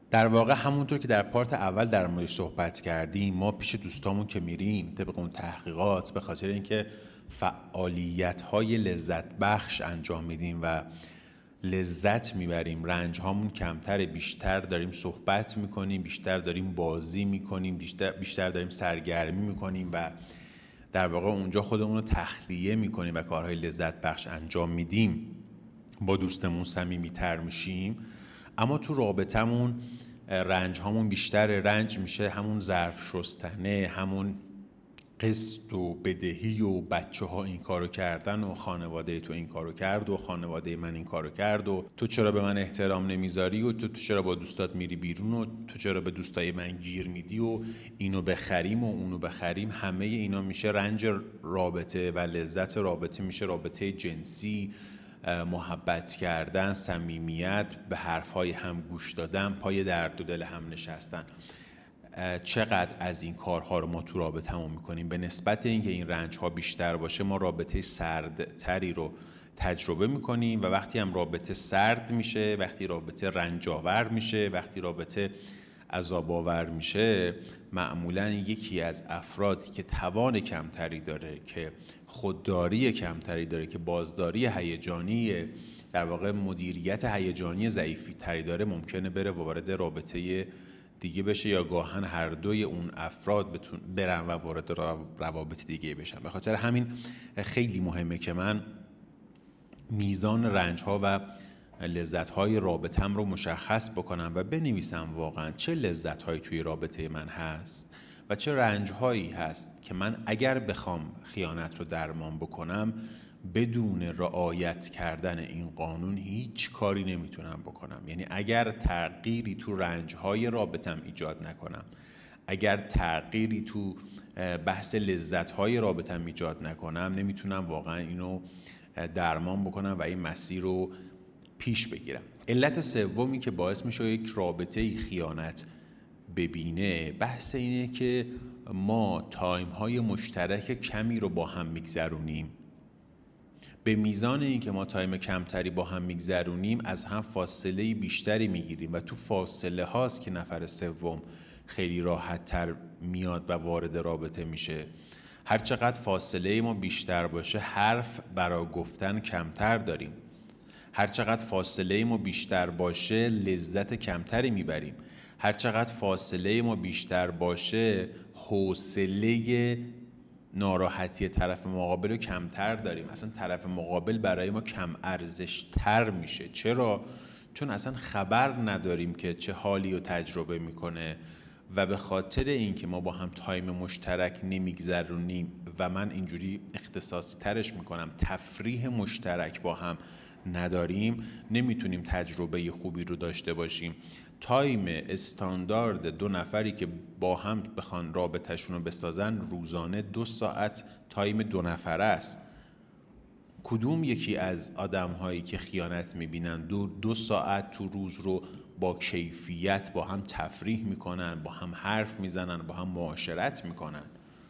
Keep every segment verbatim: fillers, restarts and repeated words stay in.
در واقع همونطور که در پارت اول در موردش صحبت کردیم، ما پیش دوستامون که میریم طبق اون تحقیقات به خاطر اینکه فعالیت‌های لذت بخش انجام میدیم و لذت میبریم، رنج هامون کمتر، بیشتر داریم صحبت میکنیم، بیشتر داریم بازی میکنیم، بیشتر, بیشتر داریم سرگرمی میکنیم و در واقع اونجا خودمون رو تخلیه میکنیم و کارهای لذت بخش انجام میدیم، با دوستمون صمیمیتر میشیم. اما تو رابطمون رنج هامون بیشتر، رنج میشه همون ظرف شستنه، همون قسط و بدهی و بچه ها این کارو کردن و خانواده تو این کارو کرد و خانواده من این کارو کرد و تو چرا به من احترام نمیذاری و تو, تو چرا با دوستات میری بیرون و تو چرا به دوستای من گیر میدی و اینو بخریم و اونو بخریم. همه اینا میشه رنج رابطه و لذت رابطه میشه رابطه جنسی، محبت کردن، صمیمیت، به حرفهای هم گوش دادن، پای درد و دل هم نشستن. چقدر از این کارها رو ما تو رابطه همون میکنیم. به نسبت اینکه این رنج ها بیشتر باشه ما رابطه سردتری رو تجربه میکنیم و وقتی هم رابطه سرد میشه، وقتی رابطه رنج آور میشه، وقتی رابطه عذاب آور میشه، معمولا یکی از افرادی که توان کمتری داره، که خودداری کمتری داره، که بازداری هیجانی، در واقع مدیریت هیجانی ضعیفی تری داره، ممکنه بره وارد رابطه دیگه بشه یا گاهن هر دوی اون افراد بتون برن و وارد روابط دیگه بشن. به خاطر همین خیلی مهمه که من میزان رنج ها و لذت های رابطم رو مشخص بکنم و بنویسم واقعا چه لذت هایی توی رابطه من هست و چه رنج هایی هست که من اگر بخوام خیانت رو درمان بکنم بدون رعایت کردن این قانون هیچ کاری نمیتونم بکنم. یعنی اگر تغییری تو رنج‌های رابطم ایجاد نکنم، اگر تغییری تو بحث لذت‌های رابطم ایجاد نکنم، نمیتونم واقعا اینو درمان بکنم و این مسیر رو پیش بگیرم. علت سومی که باعث میشه یک رابطه خیانت ببینه، بحث اینه که ما تایم‌های مشترک کمی رو با هم میگذرونیم. به میزان این که ما تایم کمتری با هم میگذرونیم از هم فاصله بیشتری میگیریم و تو فاصله هاست که نفر سوم خیلی راحت تر میاد و وارد رابطه میشه. هر چقدر فاصله ما بیشتر باشه حرف برای گفتن کمتر داریم، هر چقدر فاصله ما بیشتر باشه لذت کمتری میبریم، هر چقدر فاصله ما بیشتر باشه حوصله ناراحتی طرف مقابل رو کمتر داریم. اصلا طرف مقابل برای ما کم ارزش تر میشه. چرا؟ چون اصلا خبر نداریم که چه حالی رو تجربه میکنه و به خاطر اینکه ما با هم تایم مشترک نمیگذرونیم و من اینجوری اختصاصی ترش میکنم تفریح مشترک با هم نداریم، نمیتونیم تجربه خوبی رو داشته باشیم. تایم استاندارد دو نفری که با هم بخوان رابطه‌شون رو بسازن روزانه دو ساعت تایم دو نفره است. کدوم یکی از آدم هایی که خیانت میبینن دو, دو ساعت تو روز رو با کیفیت با هم تفریح میکنن، با هم حرف میزنن، با هم معاشرت میکنن؟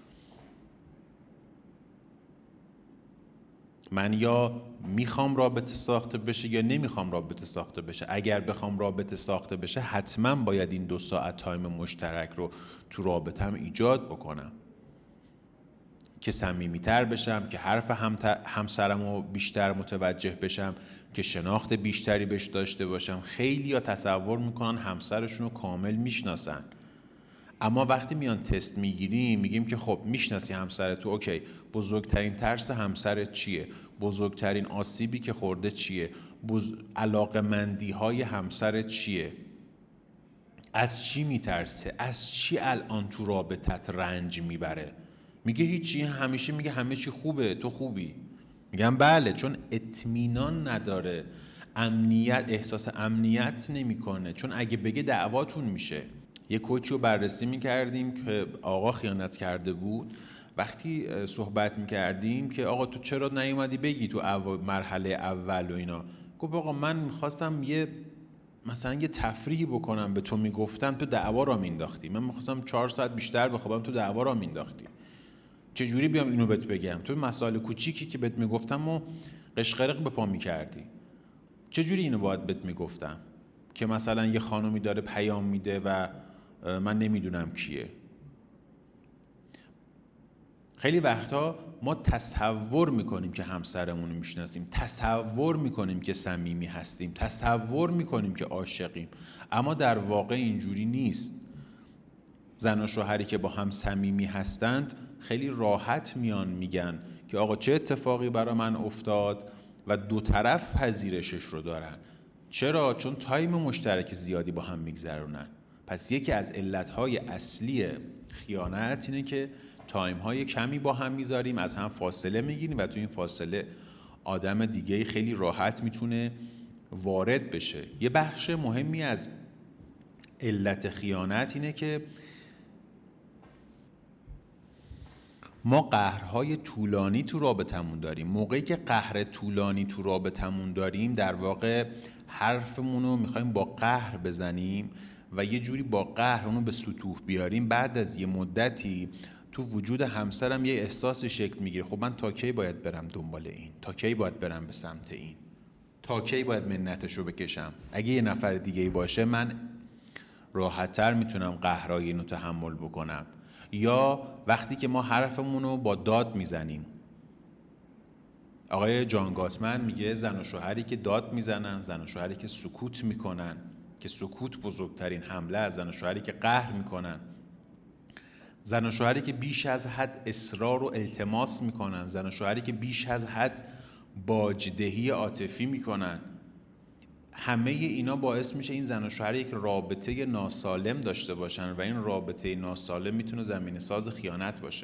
من یا میخوام رابطه ساخته بشه یا نمیخوام رابطه ساخته بشه. اگر بخوام رابطه ساخته بشه حتما باید این دو ساعت تایم مشترک رو تو رابطم ایجاد بکنم که صمیمیتر بشم، که حرف همسرم رو بیشتر متوجه بشم، که شناخت بیشتری بهش داشته باشم. خیلی ها تصور میکنن همسرشون رو کامل میشناسن، اما وقتی میان تست میگیریم میگیم که خب میشناسی همسرتو، اوکی، بزرگترین ترس همسرت چیه؟ بزرگترین آسیبی که خورده چیه؟ بز... علاقمندی های همسرت چیه؟ از چی میترسه؟ از چی الان تو رابطت رنج میبره؟ میگه هیچی، همیشه میگه همه چی خوبه، تو خوبی. میگم بله، چون اطمینان نداره، امنیت، احساس امنیت نمیکنه. چون اگه بگه دعواتون میشه. یه کوچی رو بررسی میکردیم که آقا خیانت کرده بود. وقتی صحبت میکردیم که آقا تو چرا نیومدی بگی تو اول مرحله اول و اینا، گفت آقا من میخواستم یه مثلا یه تفریحی بکنم، به تو میگفتم تو دعوا را مینداختی. من میخواستم چهار ساعت بیشتر بخوابم، تو دعوا را مینداختی. چجوری بیام اینو بهت بگم؟ تو مسائل کوچیکی که بهت میگفتم و قشقرق به پا میکردی. چجوری اینو باید بهت میگفتم که مثلا یه خانومی داره پیام میده و من نمیدونم کیه. خیلی وقتا ما تصور میکنیم که همسرمون رو میشناسیم، تصور میکنیم که صمیمی هستیم، تصور میکنیم که عاشقیم، اما در واقع اینجوری نیست. زن و شوهری که با هم صمیمی هستند خیلی راحت میان میگن که آقا چه اتفاقی برای من افتاد و دو طرف پذیرشش رو دارن. چرا؟ چون تایم مشترک زیادی با هم میگذرونن. پس یکی از علتهای اصلی خیانت اینه که تایم‌های کمی با هم میذاریم، از هم فاصله میگیریم و تو این فاصله آدم دیگه خیلی راحت میتونه وارد بشه. یه بخش مهمی از علت خیانت اینه که ما قهرهای طولانی تو رابطمون داریم. موقعی که قهر طولانی تو رابطمون داریم در واقع حرفمون رو میخوایم با قهر بزنیم و یه جوری با قهر اونو به سطوح بیاریم. بعد از یه مدتی تو وجود همسرم یه احساس شکل میگیره، خب من تا کی باید برم دنبال این، تا کی باید برم به سمت این، تا کی باید منتشو بکشم. اگه یه نفر دیگه باشه من راحت‌تر میتونم قهرای اینو تحمل بکنم. یا وقتی که ما حرفمون رو با داد میزنیم. آقای جان گاتمن میگه زن و شوهری که داد میزنن، زن و شوهری که سکوت میکنن، که سکوت بزرگترین حمله است، زن و شوهری که قهر میکنن، زن و شوهری که بیش از حد اصرار و التماس میکنن، زن و شوهری که بیش از حد باجدهی عاطفی میکنن، همه اینا باعث میشه این زن و شوهر یک رابطه ناسالم داشته باشن و این رابطه ناسالم میتونه زمینه ساز خیانت باشه.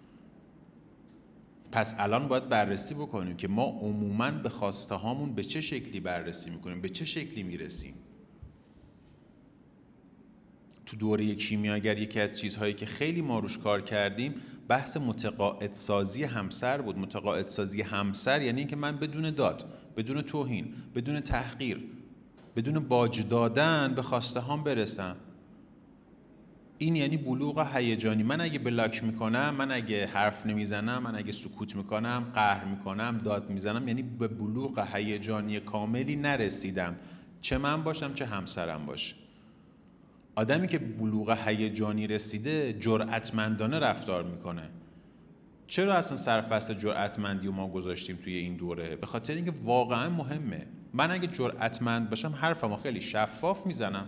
پس الان باید بررسی بکنیم که ما عموماً به خواسته هامون به چه شکلی بررسی میکنیم، به چه شکلی میرسیم. تو دوره کیمیاگر یکی از چیزهایی که خیلی ما روش کار کردیم بحث متقاعد سازی همسر بود. متقاعد سازی همسر یعنی اینکه من بدون داد، بدون توهین، بدون تحقیر، بدون باج دادن به خواسته هام برسم. این یعنی بلوغ هیجانی. من اگه بلاک میکنم، من اگه حرف نمیزنم، من اگه سکوت میکنم، قهر میکنم، داد میزنم، یعنی به بلوغ هیجانی کاملی نرسیدم، چه من باشم چه همسرم باشه. آدمی که بلوغ هیجانی رسیده جرأتمندانه رفتار میکنه. چرا اصلا سرفصل جرأتمندی رو ما گذاشتیم توی این دوره؟ به خاطر اینکه واقعا مهمه. من اگه جرأتمند باشم حرفمو خیلی شفاف میزنم.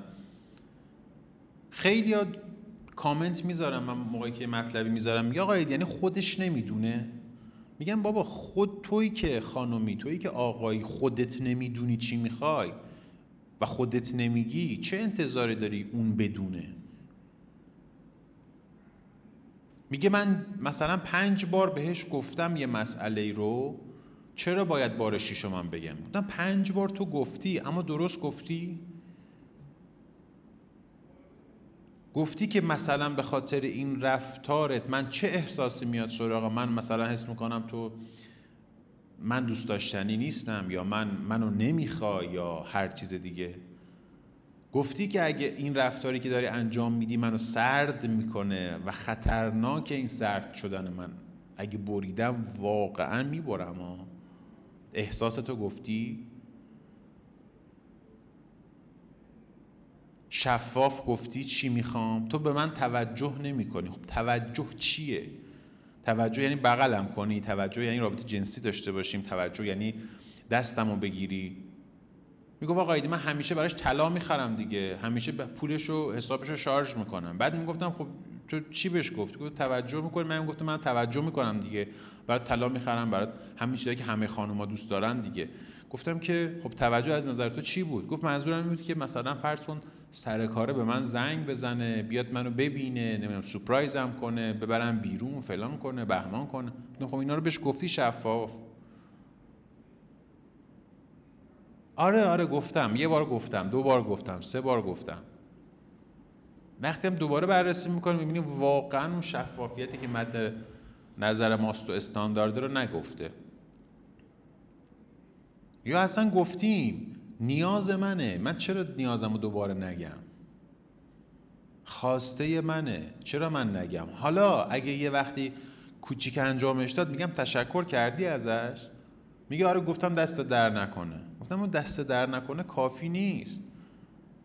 خیلی ها کامنت میذارم، من موقعی که مطلبی میذارم میگه آقا یعنی خودش نمیدونه. میگم بابا خود تویی که خانومی، تویی که آقایی، خودت نمیدونی چی میخوای و خودت نمیگی، چه انتظاری داری اون بدونه؟ میگه من مثلا پنج بار بهش گفتم یه مسئله رو، چرا باید بار شیشو من بگم؟ گفتم پنج بار تو گفتی اما درست گفتی؟ گفتی که مثلا به خاطر این رفتارت من چه احساسی میاد سراغ من؟ مثلا حس میکنم تو من دوست داشتنی نیستم، یا من منو نمیخوای، یا هر چیز دیگه. گفتی که اگه این رفتاری که داری انجام میدی منو سرد میکنه و خطرناکه این سرد شدن من، اگه بریدم واقعا میبرم ها. احساستو گفتی؟ شفاف گفتی چی میخوام؟ تو به من توجه نمی کنی. خب توجه چیه؟ توجه یعنی بغلم کنی، توجه یعنی رابطه جنسی داشته باشیم، توجه یعنی دستمو بگیری. میگفت آقا ایدی من همیشه براش طلا میخرم دیگه، همیشه پولشو حسابشو شارژ میکنم. بعد میگفتم خب تو چی بهش گفتی؟ گفت توجه میکنی. من گفتم من توجه میکنم دیگه، برات طلا میخرم، برات همین چیزایی که همه خانوما دوست دارن دیگه. گفتم که خب توجه از نظر تو چی بود؟ گفت منظورم این بود که مثلا فرض کن سر کاره به من زنگ بزنه، بیاد منو ببینه، نمیدونم سورپرایزم کنه، ببرم بیرون، فلان کنه، بهمان کنه. خب اینا رو بهش گفتی شفاف؟ آره آره گفتم، یه بار گفتم، دو بار گفتم، سه بار گفتم. وقتی هم دوباره بررسی میکنیم میبینیم واقعا اون شفافیتی که مد نظر ماست و استاندارد رو نگفته. یا اصلا گفتیم نیاز منه، من چرا نیازمو دوباره نگم؟ خواسته منه، چرا من نگم؟ حالا اگه یه وقتی کوچیک انجامش داد میگم تشکر کردی ازش؟ میگه آره گفتم دست در نکنه. گفتم اون دست در نکنه کافی نیست.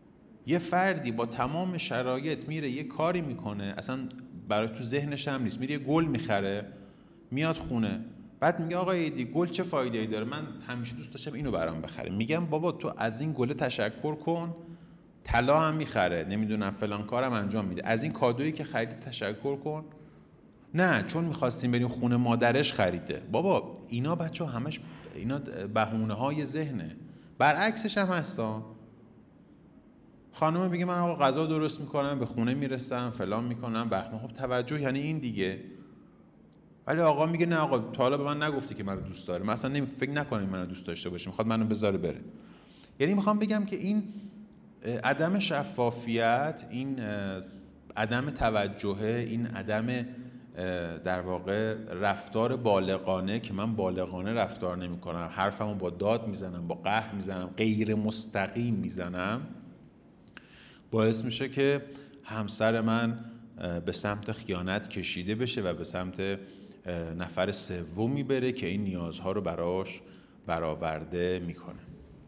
یه فردی با تمام شرایط میره یه کاری میکنه اصلا برای تو ذهنش هم نیست، میره یه گل میخره میاد خونه، بعد میگه آقا ایدی گل چه فایده‌ای داره، من همیشه دوست داشتم اینو برام بخره. میگم بابا تو از این گل تشکر کن، طلا هم میخره، نمیدونم فلان کارم انجام میده، از این کادویی که خریدی تشکر کن. نه چون میخواستیم بریم خونه مادرش خریده. بابا اینا بچه‌ها همش اینا بهونه‌های ذهنه. برعکسش هم هستا. خانم میگه من آقا غذا درست میکنم، به خونه میرسم، فلان میکنم، بهمه. خب توجه یعنی این دیگه. ولی آقا میگه نه آقا تا حالا به من نگفتی که منو دوست داره، من اصلا نمی فکر نکنم منو دوست داشته باشه، میخواد منو بذاره بره. یعنی میخوام بگم که این عدم شفافیت، این عدم توجه، این عدم در واقع رفتار بالغانه که من بالغانه رفتار نمی کنم، حرفمو با داد میزنم، با قهر میزنم، غیر مستقیم میزنم، باعث میشه که همسر من به سمت خیانت کشیده بشه و به سمت نفر سومی بره که این نیازها رو براش برآورده میکنه.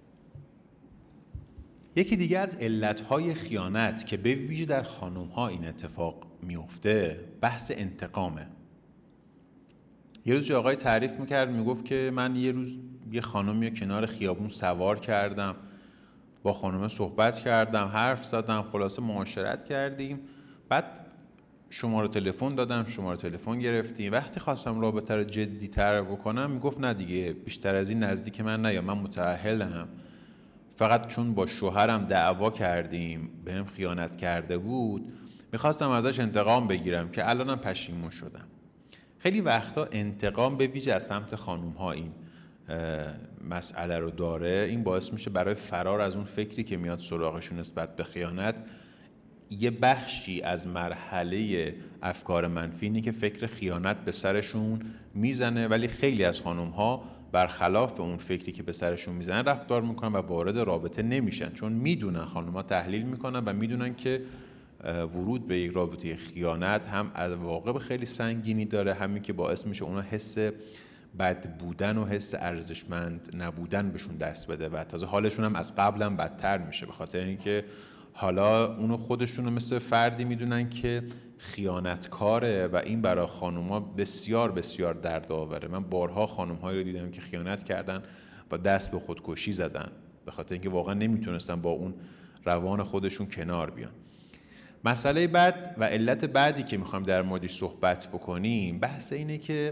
یکی دیگه از علتهای خیانت که به ویژه در خانم‌ها این اتفاق میفته بحث انتقامه. یه روز آقای تعریف میکرد، میگفت که من یه روز یه خانمی کنار خیابون سوار کردم، با خانم صحبت کردم، حرف زدم، خلاصه معاشرت کردیم، بعد شماره تلفن دادم، شماره تلفن گرفتیم. وقتی خواستم رابطه رو جدی‌تر بکنم میگفت نه دیگه بیشتر از این نزدیک من نیا، من متأهلم، فقط چون با شوهرم دعوا کردیم بهم خیانت کرده بود، میخواستم ازش انتقام بگیرم که الانم پشیمون شدم. خیلی وقتا انتقام به ویژه از سمت خانوم ها این مسئله رو داره. این باعث میشه برای فرار از اون فکری که میاد سراغشون نسبت به خیانت، یه بخشی از مرحله افکار منفی اینه که فکر خیانت به سرشون میزنه، ولی خیلی از خانوم ها برخلاف اون فکری که به سرشون میزنن رفتار میکنن و وارد رابطه نمیشن، چون میدونن، خانوم ها تحلیل میکنن و میدونن که ورود به یک رابطه خیانت هم عواقب خیلی سنگینی داره، همین که باعث میشه اونا حس بد بودن و حس ارزشمند نبودن بهشون دست بده و تازه حالشون هم از قبل هم بدتر میشه، به خاطر اینکه حالا اونو خودشونو مثل فردی میدونن که خیانتکاره و این برای خانوما بسیار بسیار دردآوره. من بارها خانوم‌هایی رو دیدم که خیانت کردن و دست به خودکشی زدن، به خاطر اینکه واقعا نمیتونستن با اون روان خودشون کنار بیان. مسئله بعد و علت بعدی که میخوایم در موردش صحبت بکنیم بحث اینه که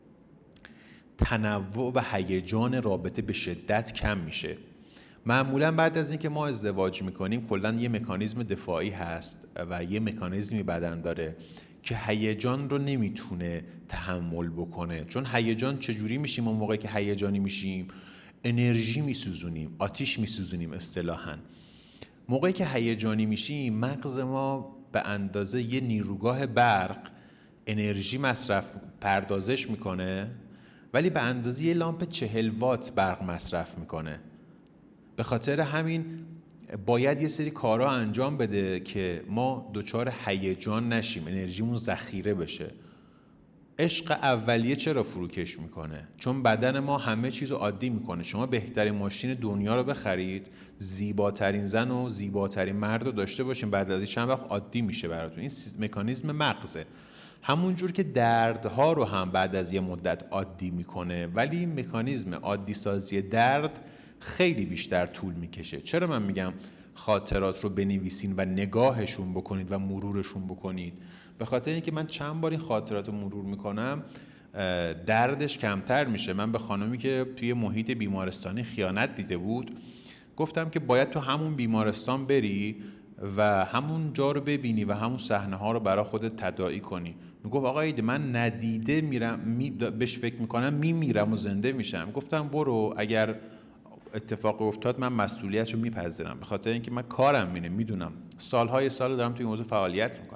تنوع و هیجان رابطه به شدت کم میشه. معمولا بعد از اینکه ما ازدواج میکنیم کلا یه مکانیزم دفاعی هست و یه مکانیزمی بدن داره که هیجان رو نمیتونه تحمل بکنه. چون هیجان چجوری میشیم؟ اون موقعی که هیجانی میشیم انرژی میسوزونیم، آتیش میسوزونیم اصطلاحاً. موقعی که هیجانی میشیم مغز ما به اندازه یه نیروگاه برق انرژی مصرف پردازش میکنه، ولی به اندازه یه لامپ چهل وات برق مصرف میکنه. به خاطر همین باید یه سری کارها انجام بده که ما دچار هیجان نشیم، انرژیمون ذخیره بشه. عشق اولیه چرا فروکش میکنه؟ چون بدن ما همه چیزو عادی میکنه. شما بهترین ماشین دنیا رو بخرید، زیباترین زن و زیباترین مرد رو داشته باشین، بعد از چند وقت عادی میشه براتون. این مکانیزم مغزه. همون جور که دردها رو هم بعد از یه مدت عادی میکنه، ولی این مکانیزم عادی سازی درد خیلی بیشتر طول میکشه. چرا من میگم خاطرات رو بنویسین و نگاهشون بکنید و مرورشون بکنید؟ به خاطر اینکه من چند بار این خاطرات رو مرور میکنم دردش کمتر میشه. من به خانمی که توی محیط بیمارستانی خیانت دیده بود گفتم که باید تو همون بیمارستان بری و همون جا رو ببینی و همون صحنه ها رو برای خودت تداعی کنی. میگفت آقا ایده من ندیده میرم می بهش فکر میکنم میمیرم و زنده میشم. گفتم برو، اگر اتفاق افتاد من مسئولیتشو میپذیرم، به خاطر اینکه من کارم اینه، میدونم سالهای سال دارم توی موضوع فعالیت میکنم.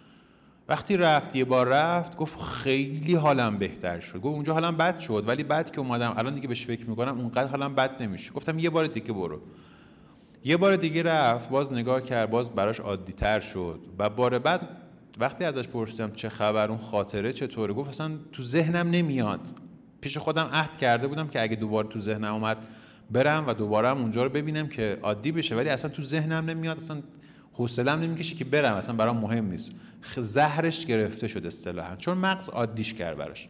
وقتی رفت یه بار رفت گفت خیلی حالم بهتر شد. گفت اونجا حالم بد شد ولی بعد که اومدم الان دیگه بهش فکر میکنم اونقدر حالم بد نمیشه. گفتم یه بار دیگه برو. یه بار دیگه رفت، باز نگاه کرد، باز براش عادی تر شد. و بار بعد وقتی ازش پرسیدم چه خبر، اون خاطره چطوره، گفت اصلا تو ذهنم نمیاد. پیش خودم عهد کرده بودم که اگه دوباره تو ذهنم اومد برم و دوباره هم اونجا رو ببینم که عادی بشه، ولی اصلا تو ذهنم نمیاد، اصلا حوصله‌ام نمیکشه که برم، اصلا برام مهم نیست. زهرش گرفته شد اصطلاحاً، چون مغز عادیش کرد براش.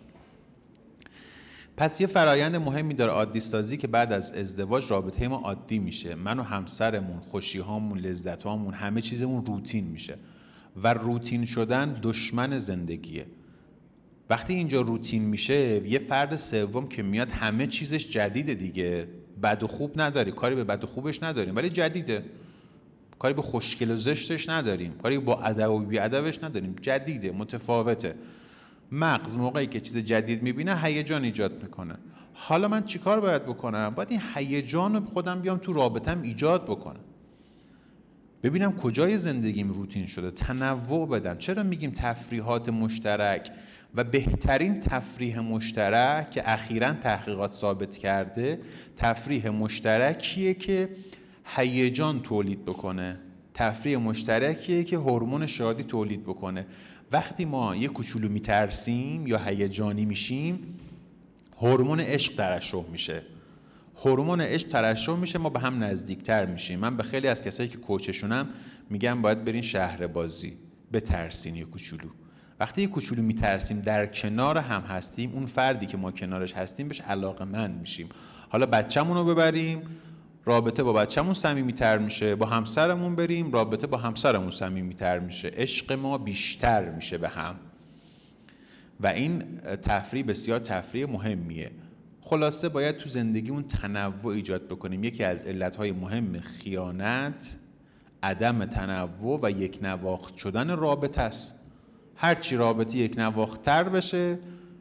پس یه فرایند مهمی داره عادی سازی که بعد از ازدواج رابطه ما عادی میشه. من و همسرمون، خوشی‌هامون، لذت‌هامون، همه چیزمون روتین میشه و روتین شدن دشمن زندگیه. وقتی اینجا روتین میشه، یه فرد سوم که میاد همه چیزش جدیده دیگه، بد و خوب نداری، کاری به بد و خوبش نداریم ولی جدیده، کاری به خوشگل و زشتش نداریم، کاری با ادب و بی ادبش نداریم، جدیده، متفاوته. مغز موقعی که چیز جدید میبینه هیجان ایجاد میکنه. حالا من چیکار باید بکنم؟ باید این هیجان رو خودم بیام تو رابطم ایجاد بکنم، ببینم کجای زندگیم روتین شده، تنوع بدم. چرا میگیم تفریحات مشترک؟ و بهترین تفریح مشترک که اخیراً تحقیقات ثابت کرده، تفریح مشترکیه که هیجان تولید بکنه، تفریح مشترکیه که هورمون شادی تولید بکنه. وقتی ما یه کوچولو میترسیم یا هیجانی میشیم، هورمون عشق ترشح میشه. هورمون عشق ترشح میشه، ما به هم نزدیکتر میشیم. من به خیلی از کسایی که کوچشونم میگم باید برین شهر بازی، بترسین یه کوچولو. وقتی یه کوچولو میترسیم، در کنار هم هستیم، اون فردی که ما کنارش هستیم بهش علاقه‌مند میشیم. حالا بچه‌مون رو ببریم، رابطه با بچه‌مون صمیمیتر میشه. با همسرمون بریم، رابطه با همسرمون صمیمیتر میشه. عشق ما بیشتر میشه به هم. و این تفریح بسیار تفریح مهمیه. خلاصه باید تو زندگیمون تنوع ایجاد بکنیم. یکی از علتهای مهم خیانت عدم تنوع و یک نواخت شدن رابطه است. هرچی رابطه یک نواختر بشه،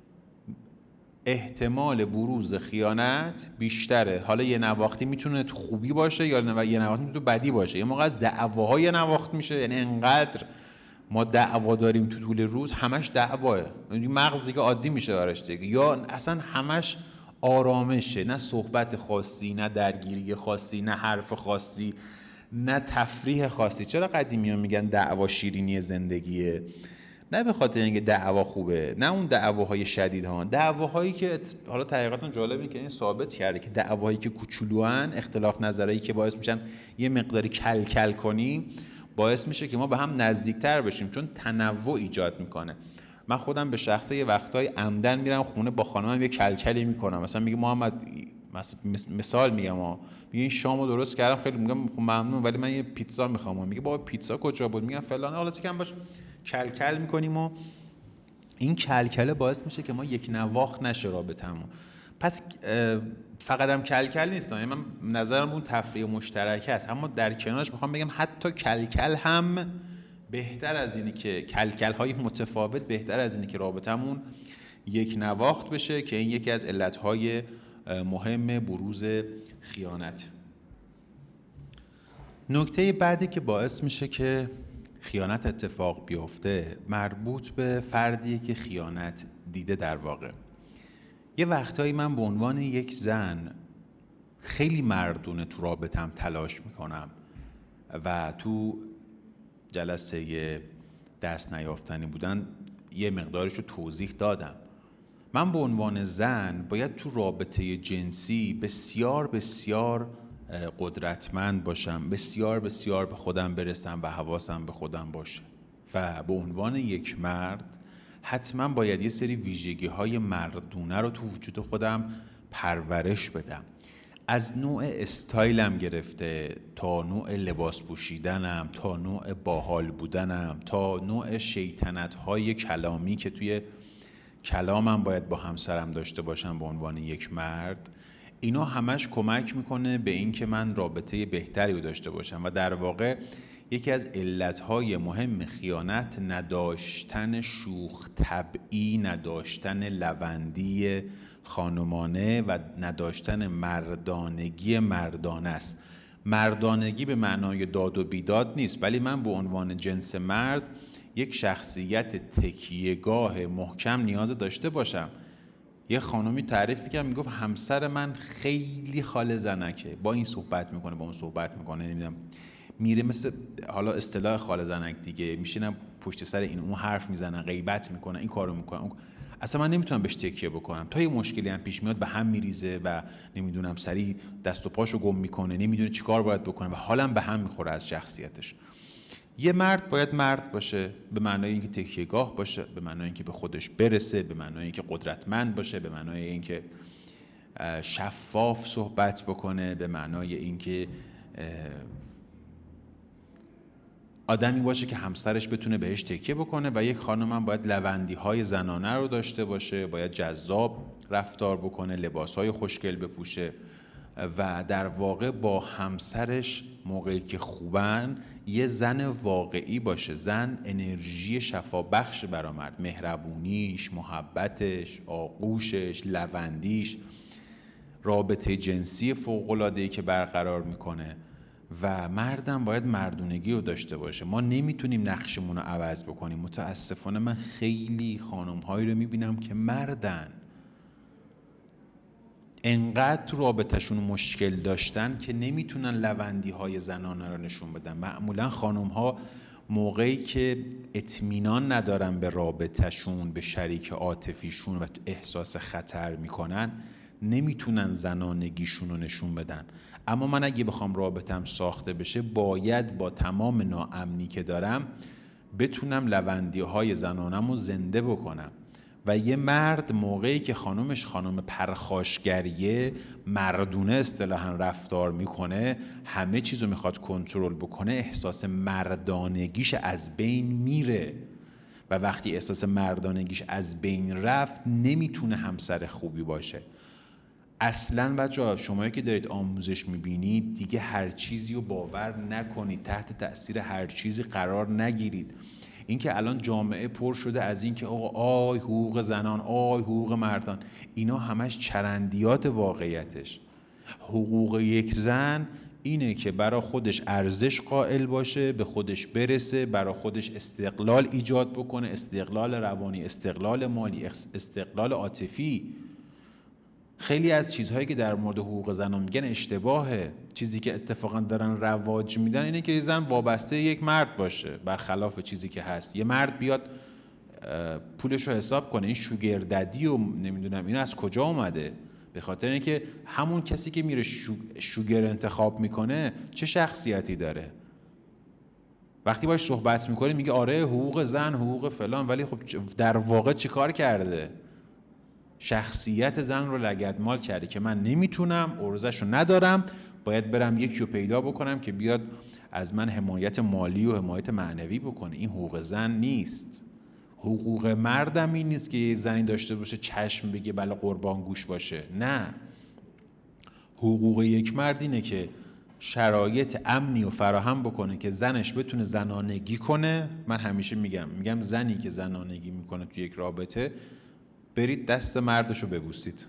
احتمال بروز خیانت بیشتره. حالا یه نواختی میتونه تو خوبی باشه یا یه نواختی میتونه تو بدی باشه. یه موقع از دعواهای نواخت میشه، یعنی انقدر ما دعوا داریم تو طول روز، همش دعواه، مغز دیگه عادی میشه براش دیگه، یا اصلا همش آرامشه، نه صحبت خاصی، نه درگیری خاصی، نه حرف خاصی، نه تفریح خاصی. چرا قدیمی‌ها میگن دعوا شیرینی زندگیه؟ نه به خاطر اینکه دعوا خوبه، نه اون دعواهای شدید ها، دعواهایی که حالا تحقیقات جالبه که این ثابت کرده که دعواهایی که کوچولوان، اختلاف نظرایی که باعث میشن یه مقداری کل کل کنیم، باعث میشه که ما به هم نزدیکتر بشیم، چون تنوع ایجاد میکنه. من خودم به شخصه یه وقتای عمدن میرم خونه با خانمم یه کلکلی میکنم، مثلا میگه محمد، مثال میگم ها، میگه این شامو درست کردم، خیلی میگم ممنون ولی من یه پیتزا میخوام. میگه بابا پیتزا کجا بود؟ میگم فلان. حالا چیکار باش کلکل میکنیم و این کلکله باعث میشه که ما یک نواخت نشه رابطمون. پس فقط هم کلکل نیست، من نظرم اون تفریح مشترکه است، اما در کنارش میخوام بگم حتی کلکل هم بهتر از اینی که کلکل های متفاوت بهتر از اینی که رابطمون یک نواخت بشه، که این یکی از علتهای مهم بروز خیانت. نکته بعدی که باعث میشه که خیانت اتفاق بیفته مربوط به فردیه که خیانت دیده. در واقع یه وقتایی من به عنوان یک زن خیلی مردونه تو رابطم تلاش میکنم و تو جلسه دست نیافتنی بودن یه مقدارش رو توضیح دادم. من به عنوان زن باید تو رابطه جنسی بسیار بسیار قدرتمند باشم، بسیار بسیار به خودم برسم و حواسم به خودم باشه و به عنوان یک مرد حتما باید یه سری ویژگی های مردونه رو تو وجود خودم پرورش بدم. از نوع استایلم گرفته تا نوع لباس پوشیدنم، تا نوع باحال بودنم، تا نوع شیطنت های کلامی که توی کلامم باید با همسرم داشته باشم به عنوان یک مرد. اینا همش کمک میکنه به این که من رابطه بهتری رو داشته باشم و در واقع یکی از علتهای مهم خیانت نداشتن شوخ طبعی، نداشتن لوندی خانمانه و نداشتن مردانگی مردانه است. مردانگی به معنای داد و بیداد نیست، ولی من به عنوان جنس مرد یک شخصیت تکیهگاه محکم نیاز داشته باشم. یه خانمی تعریف می‌کرد، میگفت همسر من خیلی خاله زنکه، با این صحبت میکنه با اون صحبت میکنه، نمیدونم میره مثل حالا اصطلاح خاله زنک دیگه، میشینن پشت سر این اون حرف میزنن، غیبت میکنن، این کارو میکنن. اصلا من نمیتونم بهش تکیه بکنم. تا یه مشکلی هم پیش میاد به هم میریزه و نمیدونم سریع دست و پاشو گم میکنه، نمیدونه چیکار باید بکنه و حالم به هم میخوره از شخصیتش. یه مرد باید مرد باشه به معنای اینکه تکیه‌گاه باشه، به معنای اینکه به خودش برسه، به معنای اینکه قدرتمند باشه، به معنای اینکه شفاف صحبت بکنه، به معنای اینکه آدمی باشه که همسرش بتونه بهش تکیه بکنه. و یک خانم هم باید لوندی‌های زنانه رو داشته باشه، باید جذاب رفتار بکنه، لباس‌های خوشگل بپوشه و در واقع با همسرش موقعی که خوبن یه زن واقعی باشه. زن انرژی شفابخش برای مرد، مهربونیش، محبتش، آغوشش، لوندیش، رابطه جنسی فوق‌العاده‌ای که برقرار میکنه. و مردم باید مردونگی رو داشته باشه. ما نمیتونیم نقشمون رو عوض بکنیم. متاسفانه من خیلی خانم‌هایی رو میبینم که مردن، انقدر تو رابطه‌شون مشکل داشتن که نمیتونن لوندی‌های زنانه رو نشون بدن. معمولا خانم‌ها موقعی که اطمینان ندارن به رابطه‌شون، به شریک عاطفیشون و احساس خطر میکنن، نمیتونن زنانگیشون رو نشون بدن. اما من اگه بخوام رابطم ساخته بشه باید با تمام ناامنی که دارم بتونم لوندی‌های زنانم رو زنده بکنم. و یه مرد موقعی که خانومش خانم پرخاشگریه، مردونه اصطلاحاً رفتار میکنه، همه چیزو میخواد کنترل بکنه، احساس مردانگیش از بین میره. و وقتی احساس مردانگیش از بین رفت نمیتونه همسر خوبی باشه. اصلاً بچه‌ها شمایی که دارید آموزش میبینید دیگه هر چیزی رو باور نکنید، تحت تأثیر هر چیزی قرار نگیرید. اینکه الان جامعه پر شده از اینکه آقا آی حقوق زنان، آی حقوق مردان، اینا همش چرندیات واقعیتش. حقوق یک زن اینه که برای خودش ارزش قائل باشه، به خودش برسه، برای خودش استقلال ایجاد بکنه، استقلال روانی، استقلال مالی، استقلال عاطفی. خیلی از چیزهایی که در مورد حقوق زنان میگن اشتباهه. چیزی که اتفاقا دارن رواج میدن اینه که زن وابسته یک مرد باشه، برخلاف چیزی که هست. یه مرد بیاد پولش رو حساب کنه. این شوگر ددی و نمیدونم این از کجا اومده؟ به خاطر اینکه همون کسی که میره شوگر انتخاب میکنه چه شخصیتی داره. وقتی باش صحبت میکنه میگه آره حقوق زن، حقوق فلان، ولی خب در واقع چی کار کرده؟ شخصیت زن رو لگدمال کرده که من نمیتونم، عرضه‌شو ندارم، باید برم یکی رو پیدا بکنم که بیاد از من حمایت مالی و حمایت معنوی بکنه. این حقوق زن نیست. حقوق مردم این نیست که یه زنی داشته باشه چشم بگه بله قربان گوش باشه. نه، حقوق یک مرد اینه که شرایط امنی و فراهم بکنه که زنش بتونه زنانگی کنه. من همیشه میگم میگم زنی که زنانگی میکنه توی یک رابطه، برید دست مردشو ببوسید.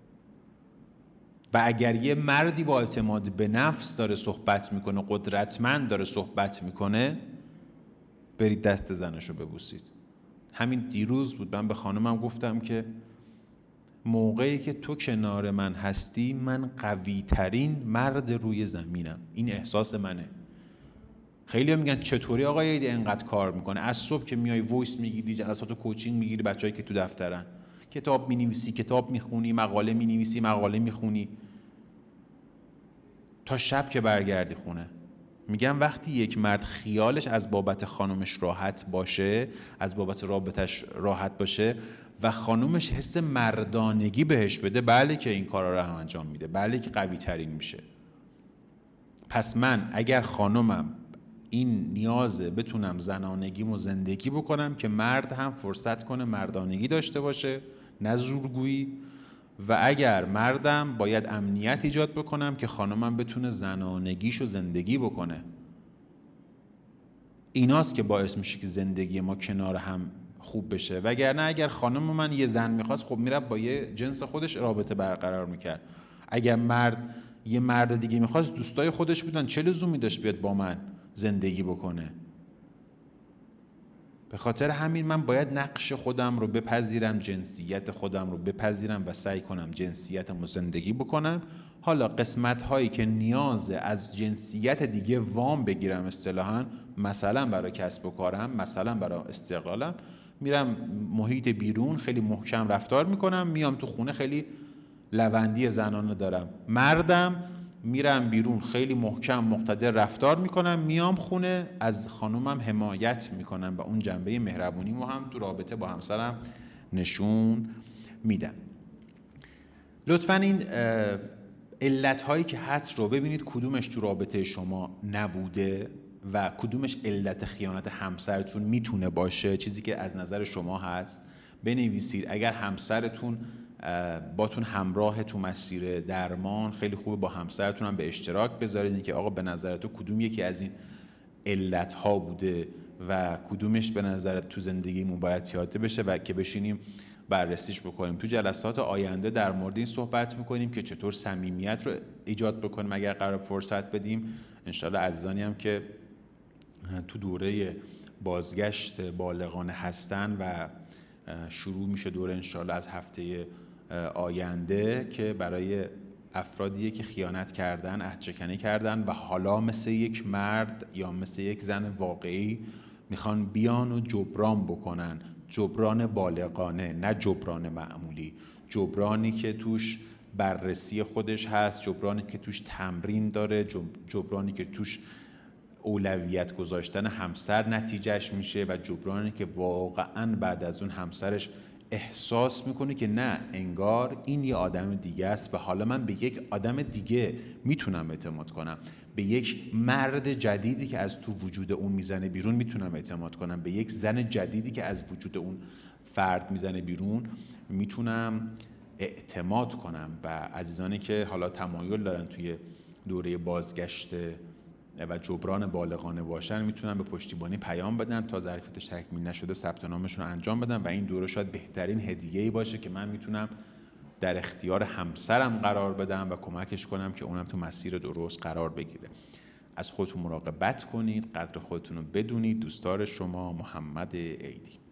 و اگر یه مردی با اعتماد به نفس داره صحبت میکنه، قدرتمند داره صحبت میکنه، برید دست زنشو ببوسید. همین دیروز بود من به خانمم گفتم که موقعی که تو کنار من هستی من قوی ترین مرد روی زمینم. این احساس منه. خیلی هم میگن چطوری آقا ایده اینقدر کار میکنه؟ از صبح که میای وایس میگیری، جلسات کوچینگ میگیری، بچه‌ای که تو دفترن، کتاب مینویسی، کتاب میخونی، مقاله مینویسی، مقاله میخونی، تا شب که برگردی خونه. میگم وقتی یک مرد خیالش از بابت خانومش راحت باشه، از بابت رابطش راحت باشه و خانومش حس مردانگی بهش بده، بله که این کارا رو هم انجام میده، بله که قوی ترین میشه. پس من اگر خانومم این نیازه بتونم زنانگیمو زندگی بکنم که مرد هم فرصت کنه مردانگی داشته باشه، نه زورگویی. و اگر مردم باید امنیت ایجاد بکنم که خانمم بتونه زنانگیشو زندگی بکنه. ایناست که باعث میشه که زندگی ما کنار هم خوب بشه. وگرنه اگر خانم من یه زن میخواست، خب میره با یه جنس خودش رابطه برقرار میکرد. اگر مرد یه مرد دیگه میخواست، دوستای خودش بودن، چه لزومی داشت بیاد با من زندگی بکنه؟ به خاطر همین من باید نقش خودم رو بپذیرم، جنسیت خودم رو بپذیرم و سعی کنم جنسیتم رو زندگی بکنم. حالا قسمت هایی که نیازه از جنسیت دیگه وام بگیرم اصطلاحاً، مثلا برای کسب و کارم، مثلا برای استقلالم، میرم محیط بیرون خیلی محکم رفتار میکنم، میام تو خونه خیلی لوندی زنانه دارم. مردم میرم بیرون خیلی محکم مقتدر رفتار میکنم، میام خونه از خانومم حمایت میکنم و اون جنبه مهربونیمو هم تو رابطه با همسرم نشون میدم. لطفاً این علت‌هایی که هست رو ببینید کدومش تو رابطه شما نبوده و کدومش علت خیانت همسرتون میتونه باشه، چیزی که از نظر شما هست بنویسید. اگر همسرتون باتون همراه تو مسیر درمان، خیلی خوبه با همسرتون هم به اشتراک بذارید که آقا به نظر تو کدوم یکی از این علت‌ها بوده و کدومش به نظرت تو زندگیمون باید پیاده بشه و که بشینیم بررسیش بکنیم. تو جلسات آینده در مورد این صحبت میکنیم که چطور صمیمیت رو ایجاد بکنیم اگر قرار فرصت بدیم. انشالله عزیزانی هم که تو دوره بازگشت بالغانه هستن و شروع میشه دوره انشالله از هفته آینده که برای افرادیه که خیانت کردن، عهدشکنی کردن و حالا مثل یک مرد یا مثل یک زن واقعی میخوان بیان و جبران بکنن، جبران بالغانه، نه جبران معمولی، جبرانی که توش بررسی خودش هست، جبرانی که توش تمرین داره، جبرانی که توش اولویت گذاشتن همسر نتیجهش میشه و جبرانی که واقعاً بعد از اون همسرش احساس میکنه که نه، انگار این یه آدم دیگه است و حالا من به یک آدم دیگه میتونم اعتماد کنم، به یک مرد جدیدی که از تو وجود اون میزنه بیرون میتونم اعتماد کنم، به یک زن جدیدی که از وجود اون فرد میزنه بیرون میتونم اعتماد کنم. و عزیزانی که حالا تمایل دارن توی دوره بازگشت و جبران بالغانه باشن میتونن به پشتیبانی پیام بدن تا ظرفیتش تکمیل نشده ثبت نامشون رو انجام بدن و این دوره شاید بهترین هدیه‌ای باشه که من میتونم در اختیار همسرم قرار بدم و کمکش کنم که اونم تو مسیر درست قرار بگیره. از خودتون مراقبت کنید، قدر خودتون رو بدونید. دوستدار شما، محمد عیدی.